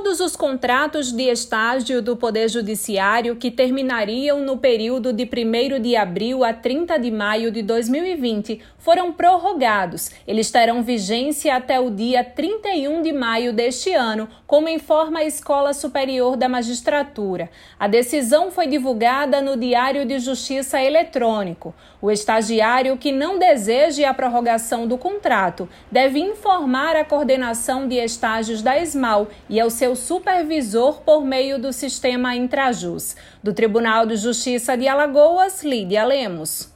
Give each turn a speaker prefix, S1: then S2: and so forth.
S1: Todos os contratos de estágio do Poder Judiciário que terminariam no período de 1º de abril a 30 de maio de 2020 foram prorrogados. Eles terão vigência até o dia 31 de maio deste ano, como informa a Escola Superior da Magistratura. A decisão foi divulgada no Diário de Justiça Eletrônico. O estagiário que não deseje a prorrogação do contrato deve informar a coordenação de estágios da ESMAU e ao seu supervisor por meio do sistema Intrajus. Do Tribunal de Justiça de Alagoas, Lídia Lemos.